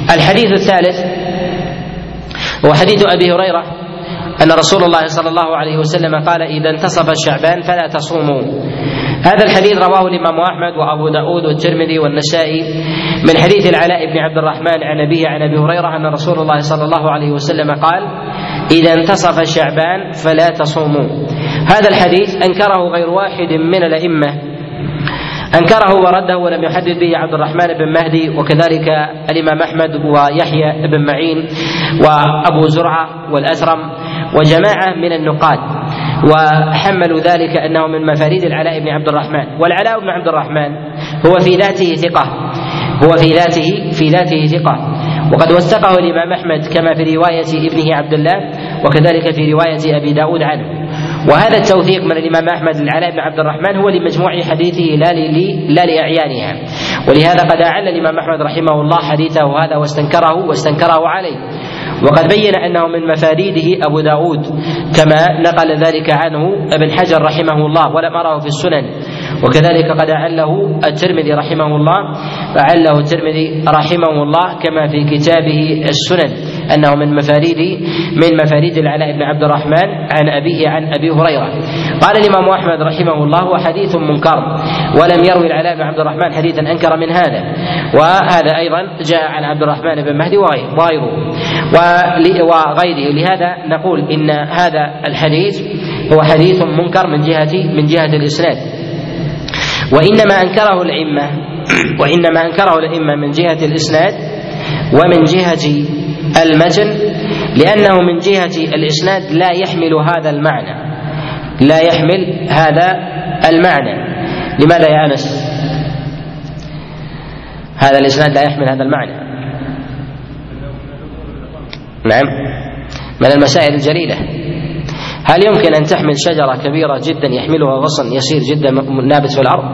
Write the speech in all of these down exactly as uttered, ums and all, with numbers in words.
الحديث الثالث هو حديث أبي هريرة أن رسول الله صلى الله عليه وسلم قال: إذا انتصف الشعبان فلا تصوموا. هذا الحديث رواه الإمام أحمد وأبو داود والترمذي والنسائي من حديث العلاء بن عبد الرحمن عن أبيه عن أبي هريرة أن رسول الله صلى الله عليه وسلم قال: إذا انتصف الشعبان فلا تصوموا. هذا الحديث أنكره غير واحد من الأئمة، أنكره ورده ولم يحدث به عبد الرحمن بن مهدي وكذلك الإمام أحمد ويحيى بن معين وأبو زرعة والأثرم وجماعة من النقاد، وحملوا ذلك أنه من مفاريد العلاء بن عبد الرحمن. والعلاء بن عبد الرحمن هو في ذاته ثقة، هو في ذاته في ذاته ثقة، وقد وثقه الإمام أحمد كما في رواية ابنه عبد الله وكذلك في رواية أبي داود عنه. وهذا التوثيق من الإمام أحمد للعلاء بن عبد الرحمن هو لمجموع حديثه لا لا لأعيانها، ولهذا قد أعل الإمام أحمد رحمه الله حديثه هذا واستنكره واستنكره عليه، وقد بين أنه من مفاريده أبو داود كما نقل ذلك عنه ابن حجر رحمه الله ولم أره في السنن، وكذلك قد أعله الترمذي رحمه الله أعله الترمذي رحمه الله كما في كتابه السنن أنه من مفاريد من مفاريد العلاء بن عبد الرحمن عن أبيه عن أبي هريرة. قال الإمام أحمد رحمه الله: وحديث منكر، ولم يروي العلاء بن عبد الرحمن حديثا أنكر من هذا، وهذا أيضا جاء عن عبد الرحمن بن مهدي وغيره وغيره. لهذا نقول إن هذا الحديث هو حديث منكر من جهة من جهة الإسناد، وإنما أنكره الأئمة وإنما أنكره الأئمة من جهة الإسناد ومن جهة المتن، لأنه من جهة الإسناد لا يحمل هذا المعنى، لا يحمل هذا المعنى. لماذا يا أنس؟ هذا الإسناد لا يحمل هذا المعنى. نعم، من المسائل الجليلة. هل يمكن أن تحمل شجرة كبيرة جدا يحملها غصن يسير جدا نابت في الأرض؟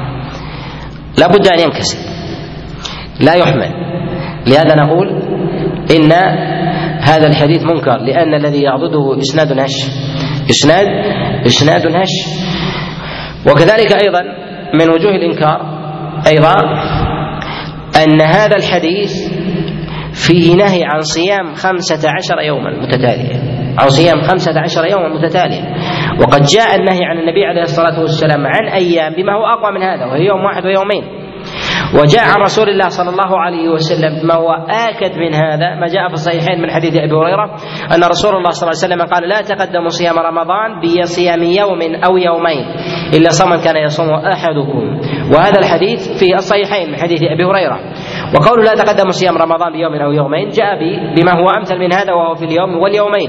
لا بد أن ينكسر، لا يحمل. لهذا نقول إن هذا الحديث منكر، لأن الذي يعضده إسناد هش إسناد إسناد هش. وكذلك أيضا من وجوه الإنكار أيضا أن هذا الحديث فيه نهي عن صيام خمسة عشر يوما متتالية، عن صيام خمسة عشر يوما متتالية، وقد جاء النهي عن النبي عليه الصلاة والسلام عن أيام بما هو أقوى من هذا، وهي يوم واحد ويومين. وجاء عن رسول الله صلى الله عليه وسلم ما هو آكد من هذا، ما جاء في الصحيحين من حديث أبي هريرة أن رسول الله صلى الله عليه وسلم قال: لا تقدموا صيام رمضان بصيام يوم أو يومين إلا صوما كان يصوم أحدكم. وهذا الحديث في الصحيحين من حديث أبي هريرة. وقول لا تقدموا صيام رمضان بيوم أو يومين جاء بما هو أمثل من هذا، وهو في اليوم واليومين.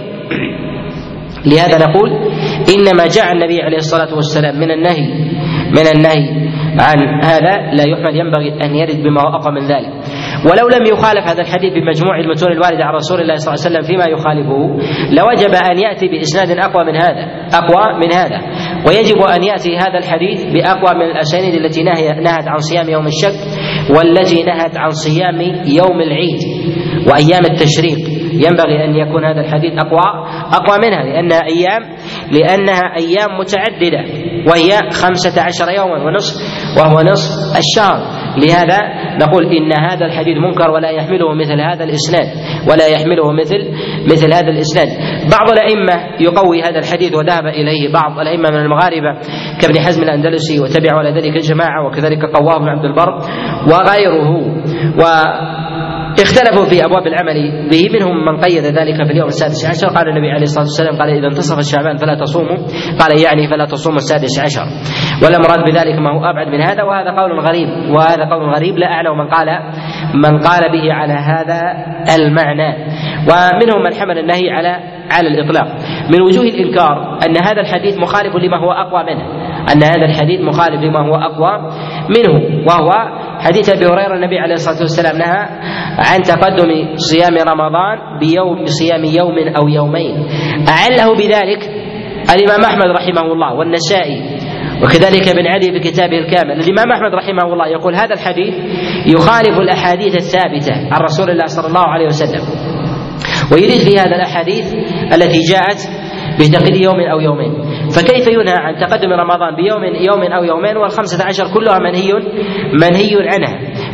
لهذا نقول إنما جاء النبي عليه الصلاة والسلام من النهي من النهي عن هذا لا يحمل، ينبغي أن يرد بما هو أقوى من ذلك. ولو لم يخالف هذا الحديث بمجموع المتون الواردة عن رسول الله صلى الله عليه وسلم فيما يخالفه، لوجب أن يأتي بإسناد أقوى من هذا أقوى من هذا ويجب أن يأتي هذا الحديث بأقوى من الأسانيد التي نهت عن صيام يوم الشك، والتي نهت عن صيام يوم العيد وأيام التشريق. ينبغي أن يكون هذا الحديث أقوى أقوى منها، لأنها أيام لأنها أيام متعددة، وهي خمسة عشر يوما ونصف، وهو نصف الشهر. لهذا نقول إن هذا الحديث منكر ولا يحمله مثل هذا الإسناد ولا يحمله مثل مثل هذا الإسناد. بعض الأئمة يقوي هذا الحديث وذهب إليه بعض الأئمة من المغاربة كابن حزم الأندلسي وتبع على ذلك الجماعة، وكذلك قواه بن عبد البر وغيره، و اختلفوا في أبواب العمل به. منهم من قيد ذلك في اليوم السادس عشر، قال النبي عليه الصلاة والسلام قال: إذا انتصف الشعبان فلا تصوموا، قال يعني فلا تصوموا السادس عشر، ولا مراد بذلك ما هو أبعد من هذا. وهذا قول غريب وهذا قول غريب لا أعلم من قال من قال به على هذا المعنى. ومنهم من حمل النهي على على الإطلاق. من وجوه الإنكار أن هذا الحديث مخالف لما هو أقوى منه، أن هذا الحديث مخالف لما هو أقوى منه، وهو حديث أبي هريرة النبي عليه الصلاة والسلام نهى عن تقدم صيام رمضان بيوم بصيام يوم أو يومين. أعله بذلك الإمام أحمد رحمه الله والنسائي وكذلك ابن عدي بكتابه الكامل. الإمام أحمد رحمه الله يقول هذا الحديث يخالف الأحاديث الثابتة عن رسول الله صلى الله عليه وسلم، ويريد في هذا الأحاديث التي جاءت بتقديم يوم أو يومين. فكيف ينهى عن تقدم رمضان بيوم يوم أو يومين والخمسة عشر كلها منهي منهي عنها؟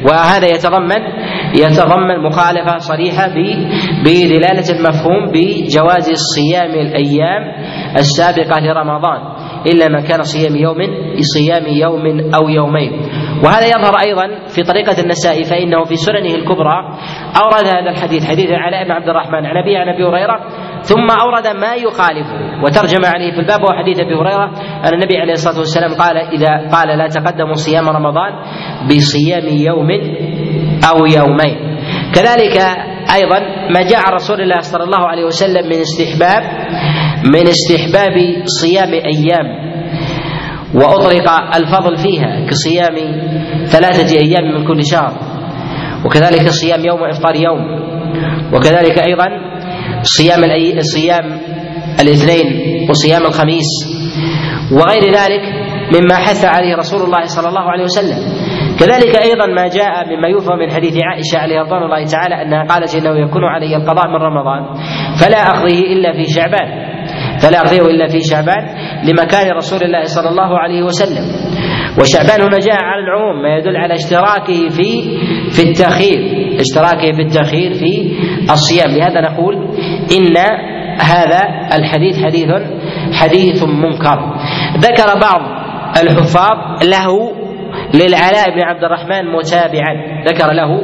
وهذا يتضمن يتضمن مخالفة صريحة بدلالة المفهوم بجواز الصيام الأيام السابقة لرمضان إلا ما كان صيام يوم صيام يوم أو يومين. وهذا يظهر أيضا في طريقة النسائي، فإنه في سننه الكبرى أورد هذا الحديث، حديث علاء بن عبد الرحمن عن أبي عن أبي هريرة، ثم أورد ما يخالفه وترجم عليه في الباب، وحديث أبي هريرة أن النبي عليه الصلاة والسلام قال إذا قال لا تقدموا صيام رمضان بصيام يوم أو يومين. كذلك أيضا ما جاء عن رسول الله صلى الله عليه وسلم من استحباب من استحباب صيام أيام وأطلق الفضل فيها كصيام ثلاثة أيام من كل شهر، وكذلك صيام يوم وإفطار يوم، وكذلك أيضا صيام الأي... صيام الاثنين وصيام الخميس وغير ذلك مما حث عليه رسول الله صلى الله عليه وسلم. كذلك أيضا ما جاء مما يفهم من حديث عائشة عليه رضوان الله تعالى أنها قالت إنه يكون علي القضاء من رمضان فلا أقضيه إلا في شعبان فلا أقضيه إلا في شعبان لمكان رسول الله صلى الله عليه وسلم. وشعبان هنا جاء على العموم ما يدل على اشتراكه في في التأخير اشتراكه في التأخير في الصيام. لهذا نقول إن هذا الحديث حديث حديث منكر. ذكر بعض الحفاظ له للعلاء بن عبد الرحمن متابعا ذكر له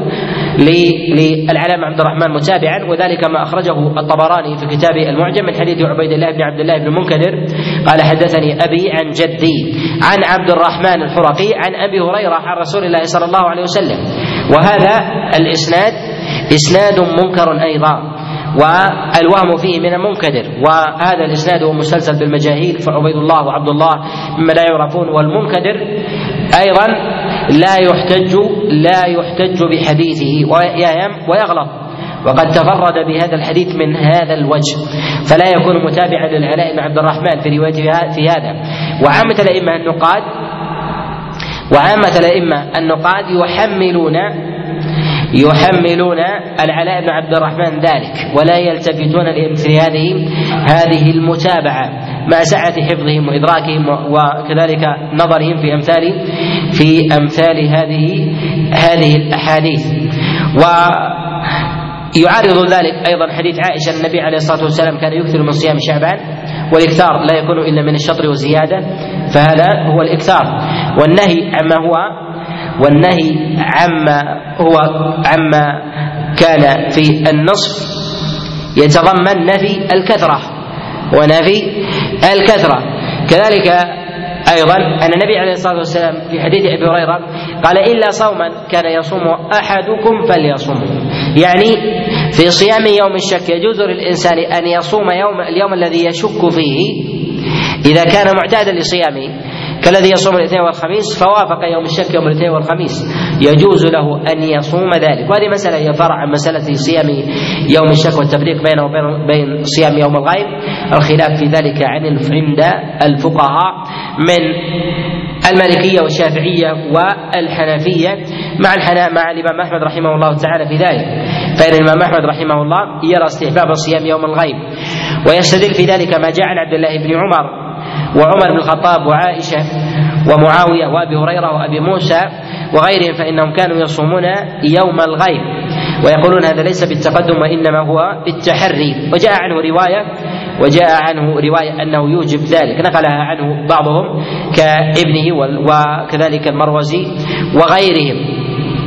للعلاء بن عبد الرحمن متابعا، وذلك ما أخرجه الطبراني في كتابه المعجم من حديث عبيد الله بن عبد الله بن المنكدر قال حدثني أبي عن جدي عن عبد الرحمن الحرقي عن أبي هريرة عن رسول الله صلى الله عليه وسلم. وهذا الإسناد إسناد منكر أيضا، والوهم فيه من المنكدر، وهذا الإسناد هو مسلسل بالمجاهيل فعبيد الله وعبد الله مما لا يعرفون، والمنكدر أيضا لا يحتج لا يحتج بحديثه ويغلط، وقد تفرد بهذا الحديث من هذا الوجه فلا يكون متابعا للعلاء بن عبد الرحمن في روايته في هذا. وعامة الأئمة النقاد وعامة الأئمة النقاد يحملون يحملون العلاء بن عبد الرحمن ذلك ولا يلتفتون لمثل هذه هذه المتابعة مع سعة حفظهم وإدراكهم وكذلك نظرهم في أمثال في أمثال هذه هذه الأحاديث. ويعارض ذلك أيضا حديث عائشة النبي عليه الصلاة والسلام كان يكثر من صيام شعبان، والإكثار لا يكون إلا من الشطر والزيادة، فهذا هو الإكثار. والنهي عما هو والنهي عما هو عما كان في النصف يتضمن نفي الكثرة ونفي الكثرة. كذلك أيضا أن النبي عليه الصلاة والسلام في حديث أبي هريرة قال إلا صوما كان يصوم أحدكم فليصومه، يعني في صيام يوم الشك يجوز للإنسان أن يصوم يوم اليوم الذي يشك فيه إذا كان معتادا لصيامه كالذي يصوم الاثنين والخميس فوافق يوم الشك يوم الاثنين والخميس يجوز له أن يصوم ذلك. وهذه مسألة هي فرع عن مسألة صيام يوم الشك والتفريق بينه وبين بين صيام يوم الغيب. الخلاف في ذلك عن عند الفقهاء من المالكية والشافعية والحنفية مع الحنا مع الإمام أحمد رحمه الله تعالى في ذلك. فإن الإمام أحمد رحمه الله يرى استحباب صيام يوم الغيب، ويستدل في ذلك ما جاء عن عبد الله بن عمر وعمر بن الخطاب وعائشة ومعاوية وأبي هريرة وأبي موسى وغيرهم، فإنهم كانوا يصومون يوم الغيب ويقولون هذا ليس بالتقدم وإنما هو بالتحري. وجاء عنه رواية وجاء عنه رواية أنه يوجب ذلك نقلها عنه بعضهم كابنه وكذلك المروزي وغيرهم.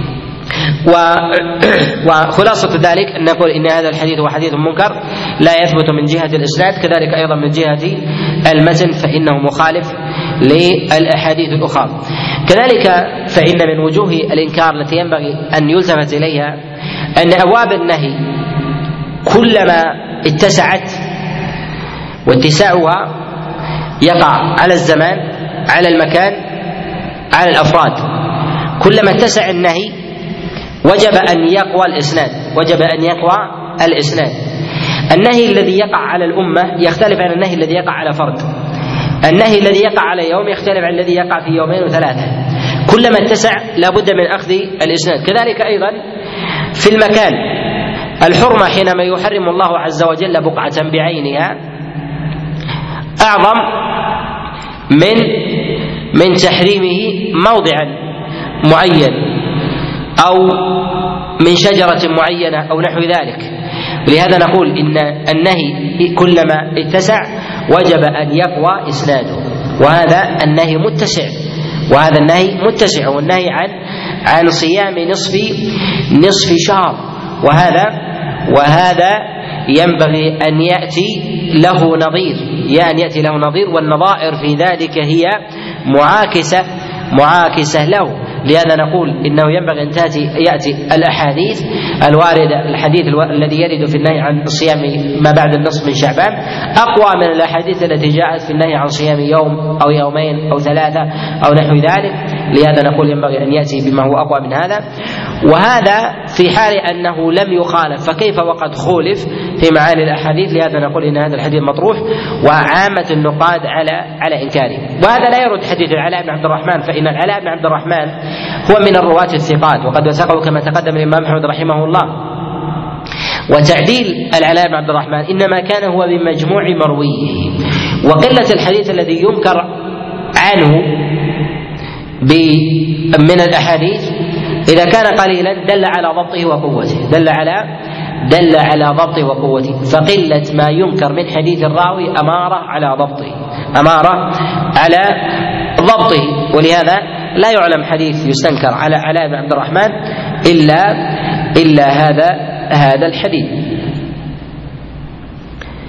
وخلاصة ذلك أن نقول إن هذا الحديث هو حديث منكر لا يثبت من جهة الإسناد، كذلك أيضا من جهة المتن فإنه مخالف للأحاديث الأخرى. كذلك فإن من وجوه الإنكار التي ينبغي أن يلتفت إليها أن أبواب النهي كلما اتسعت واتساعها يقع على الزمان على المكان على الأفراد. كلما اتسع النهي وجب أن يقوى الإسناد وجب أن يقوى الإسناد. النهي الذي يقع على الأمة يختلف عن النهي الذي يقع على فرد. النهي الذي يقع على يوم يختلف عن الذي يقع في يومين وثلاثة. كلما اتسع لا بد من أخذ الإسناد. كذلك أيضا في المكان الحرمة حينما يحرم الله عز وجل بقعة بعينها أعظم من من تحريمه موضعا معين أو من شجرة معينة أو نحو ذلك. ولهذا نقول إن النهي كلما اتسع وجب أن يقوى إسناده، وهذا النهي متسع وهذا النهي متسع والنهي عن عن صيام نصف نصف شهر، وهذا وهذا ينبغي أن يأتي له نظير أن يأتي له نظير والنظائر في ذلك هي معاكسة معاكسة له. لهذا نقول إنه ينبغي أن تأتي يأتي الأحاديث الواردة، الحديث الذي يرد في النهي عن صيام ما بعد النصف من شعبان أقوى من الأحاديث التي جاءت في النهي عن صيام يوم أو يومين أو ثلاثة أو نحو ذلك. لهذا نقول ينبغي أن يأتي بما هو أقوى من هذا، وهذا في حال أنه لم يخالف، فكيف وقد خولف في معاني الأحاديث؟ لهذا نقول إن هذا الحديث مطروح وعامة النقاد على على إنكاره. وهذا لا يرد حديث العلاء بن عبد الرحمن، فإن العلاء بن عبد الرحمن هو من الرواة الثقات وقد وثقه كما تقدم الإمام أحمد رحمه الله. وتعديل العلاء بن عبد الرحمن إنما كان هو بمجموع مرويه، وقلة الحديث الذي ينكر عنه من الأحاديث إذا كان قليلا دل على ضبطه وقوته دل على دل على ضبطه وقوته فقلة ما ينكر من حديث الراوي أمارة على ضبطه أمارة على ضبطه ولهذا لا يعلم حديث يستنكر على علاء بن عبد الرحمن إلا إلا هذا هذا الحديث.